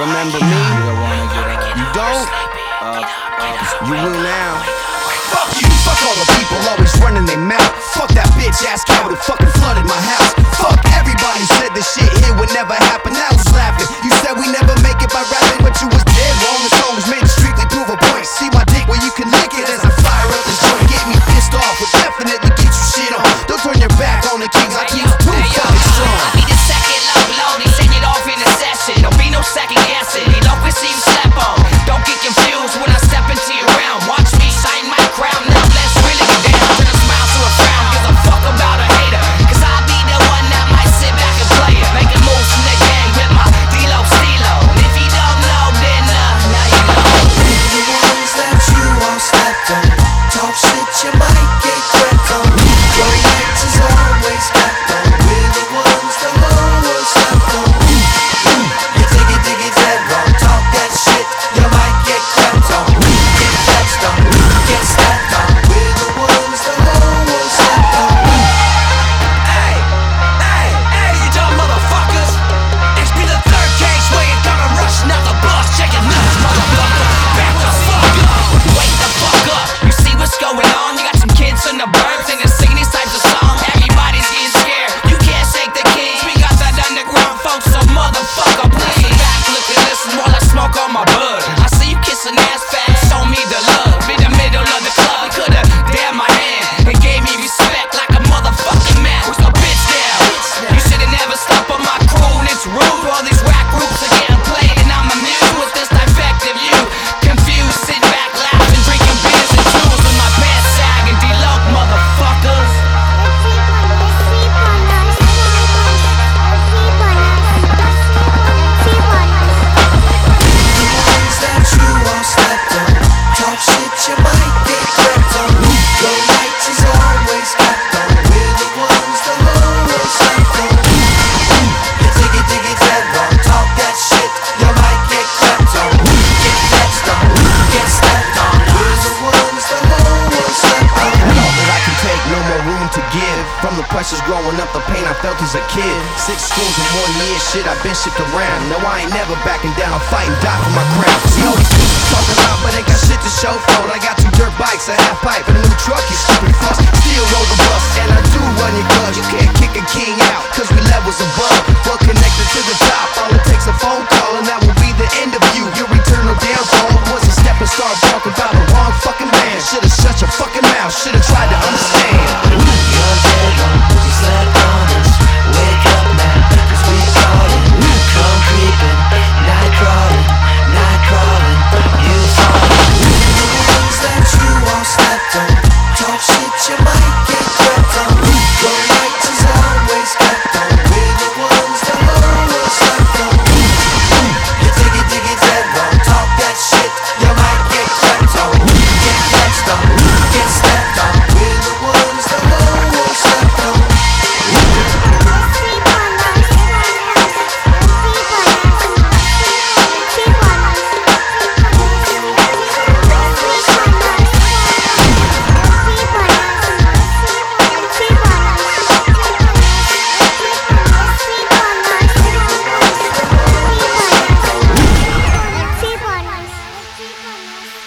Remember me? You don't? You will now. Fuck you, fuck all the people always running their mouth. Fuck that bitch ass coward who fucking flooded my house. Fuck everybody said this shit here would never happen. Now who's laughing? You said we never make it by rapping, but you was dead wrong. The song was made to strictly prove a point. See my dick where you can lick it as I fire up this joint. Get me pissed off, will definitely get you shit on. Don't turn your back on the kings, I keep too fucking strong. I be the second low, they send it off in a session. Don't be no second guessing, they love we see you step on. Don't get confused when I step into your realm. Watch me shine my crown, now let's really get down. Turn a smile to a frown, give a fuck about a hater. Cause I'll be the one that might sit back and play it. Making moves from the gang with my D-Lo Stilo. And if you don't know, then now you know. We're the ones that you all slept on. Talk shit, you might get crept on. Your lights is always kept on. We're the ones the whole world slept on. You dig it dead wrong. Talk that shit, you might get crept on. Get fetched on, get stepped on. We're the ones the whole world slept on. Hey, you dumb motherfuckers. It's be the third case where you gonna rush, not the boss. Check your nuts, motherfucker. Back the fuck up. Wake the fuck up, you see what's going on? You got some kids in the burbs and they're singing these types of songs. Everybody's getting scared, you can't shake the kings. We got that underground folks, so motherfucker, please. Sit back, look and listen while I smoke on my bud. I see you kissing ass fat, show me the love. In the middle of the club, you could've dared my hand and gave me respect like a motherfucking man. Where's my bitch down? You should've never stopped on my crew, and it's rude. All these rap groups are getting played, and I'm amused with this defective you. Confused, sit back, laughing, drinking beers and juice with my pants sagging. D-Loc, motherfuckers. The ones that you all slept on. Talk shit, you might get crept on. Your lights is always kept on. We're the ones the whole world slept on. You dig it dead wrong. Talk that shit, you might get crept on. Get fetched on, get stepped on. We're the ones the whole world slept on. All that I can take, no more room to give. From the pressures growing up, the pain I felt as a kid. 6 schools in 1 year, shit, I've been shipped around. No, I ain't never backing down, I'll fight and die for my crown. See all these bitches talking about, but ain't got shit to show for it. I got 2 dirt bikes, a half pipe, and a new truck, you stupid fucks. Still roll the bus, and I do run your clubs. You can't kick a king out, cause we levels above.